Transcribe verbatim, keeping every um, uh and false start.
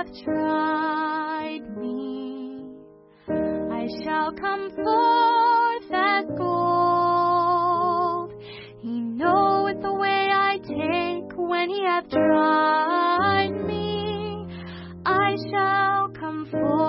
hath tried me. I shall come forth as gold. He knoweth the way I take when he hath tried me. I shall come forth